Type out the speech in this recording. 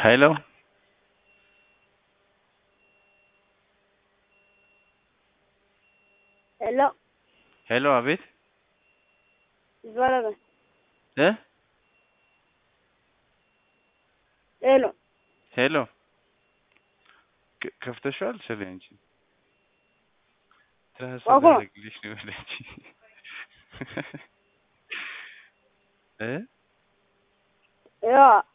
ሄሎ ሄሎ ሄሎ፣ አቤት ይባላል። እ ሄሎ ሄሎ ከፍተሽዋል? ስለ አንቺ ትራንስፈር ዋቆማ አደረግልሽ ነው ያለች እ ያ